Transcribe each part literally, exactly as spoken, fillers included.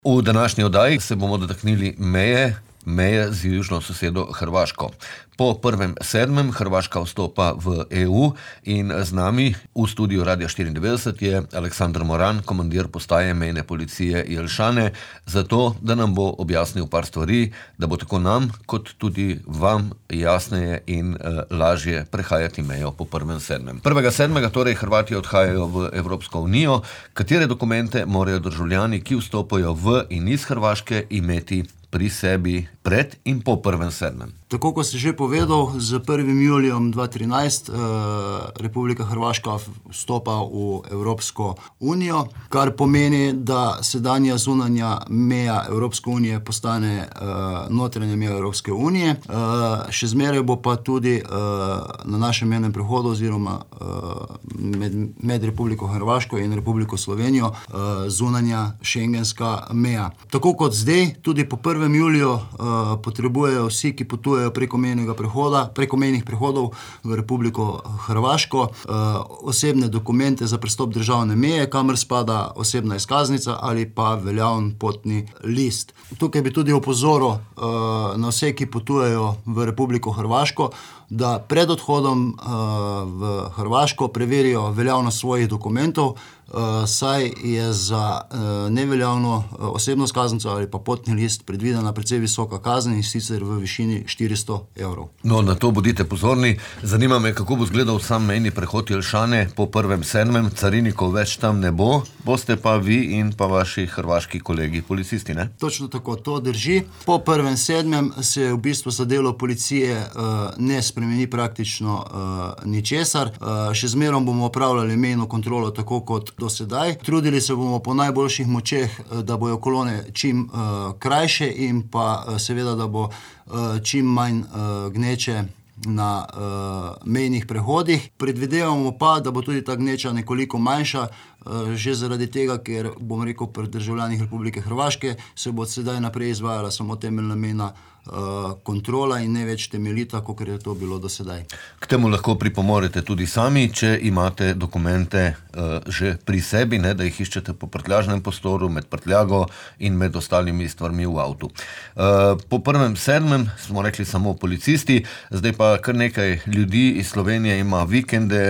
V današnji oddaji se bomo dotaknili meje, meje z južno sosedo Hrvaško. Po prvem sedmem Hrvaška vstopa v E U in z nami v studiu Radia štiriindevetdeset je Aleksander Moran, komandir postaje mejne policije Jelšane, zato, da nam bo objasnil par stvari, da bo tako nam, kot tudi vam jasneje in uh, lažje prehajati mejo po prvem sedmem. Prvega sedmega torej Hrvati odhajajo v Evropsko unijo. Katere dokumente morajo državljani, ki vstopajo v in iz Hrvaške, imeti pri sebi pred in po prvem sedmem? Tako kot si že povedal, z prvim julijem dva tisoč trinajst eh, Republika Hrvaška vstopa v Evropsko unijo, kar pomeni, da sedanja zunanja meja Evropske unije postane eh, notranja meja Evropske unije. Eh, še zmeraj bo pa tudi eh, na našem mejnem prehodu oziroma eh, med, med Republiko Hrvaško in Republiko Slovenijo eh, zunanja šengenska meja. Tako kot zdaj, tudi po prvem juliju eh, potrebujejo vsi, ki potujejo preko mejnega prehoda, preko mejnih prehodov v Republiko Hrvaško, osebne dokumente za prestop državne meje, kamor spada osebna izkaznica ali pa veljaven potni list. Tukaj bi tudi opozoril na vse, ki potujejo v Republiko Hrvaško, da pred odhodom v Hrvaško preverijo veljavnost svojih dokumentov, saj je za neveljavno osebno izkaznico ali pa potni list predvidena precej visoka kazen, in sicer v višini štiristo evrov. No, na to bodite pozorni. Zanima me, kako bo izgledal sam mejni prehod Jelšane po prvem sedmem. Carinikov več tam ne bo, boste pa vi in pa vaši hrvaški kolegi policisti, ne? Točno tako, to drži. Po prvem sedmem se v bistvu za delo policije uh, ne spremeni praktično uh, ničesar. Uh, še zmerom bomo opravljali mejno kontrolo tako kot do sedaj. Trudili se bomo po najboljših močeh, da bojo kolone čim uh, krajše in pa uh, seveda, da bo uh, čim manj uh, gneče na uh, mejnih prehodih. Predvidevamo pa, da bo tudi ta gneča nekoliko manjša, uh, že zaradi tega, ker, bom rekel, pri državljanih Republike Hrvaške se bo od sedaj naprej izvajala samo temeljna mejna Uh, kontrola in ne več temeljita, kot je to bilo do sedaj. K temu lahko pripomorete tudi sami, če imate dokumente uh, že pri sebi, ne, da jih iščete po prtljažnem prostoru, med prtljago in med ostalimi stvarmi v avtu. Uh, po prvem sedmem smo rekli samo policisti, zdaj pa kar nekaj ljudi iz Slovenije ima vikende,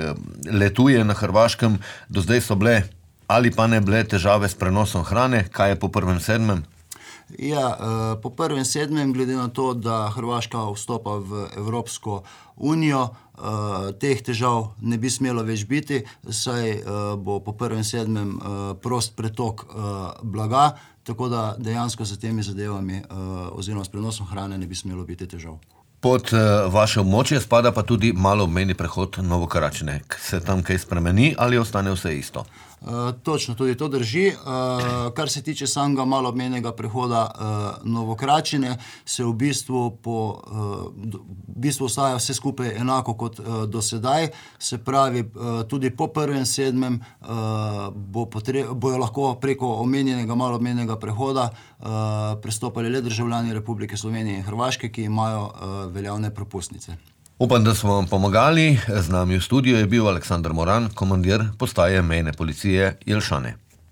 letuje na Hrvaškem. Do zdaj so bile ali pa ne bile težave s prenosom hrane. Kaj je po prvem sedmem? Ja, po prvem sedmem, glede na to, da Hrvaška vstopa v Evropsko unijo, teh težav ne bi smelo več biti, saj bo po prvem sedmem prost pretok blaga, tako da dejansko s temi zadevami oziroma s prenosom hrane ne bi smelo biti težav. Pod vaše območje spada pa tudi maloobmejni prehod Novo Karačine. Se tam kaj spremeni ali ostane vse isto? Uh, točno, tudi to drži. Uh, kar se tiče samega maloobmejnega prehoda uh, Novo Karačine, se v bistvu po uh, v bistvu ostaja vse skupaj enako kot uh, do sedaj. Se pravi, uh, tudi po prvem sedmem uh, bo potre- bojo lahko preko omenjenega maloobmejnega prehoda uh, prestopali le državljani Republike Slovenije in Hrvaške, ki imajo uh, veljavne propustnice. Upam, da smo vam pomagali. Z nami v studiu je bil Aleksander Moran, komandir postaje mejne policije Jelšane.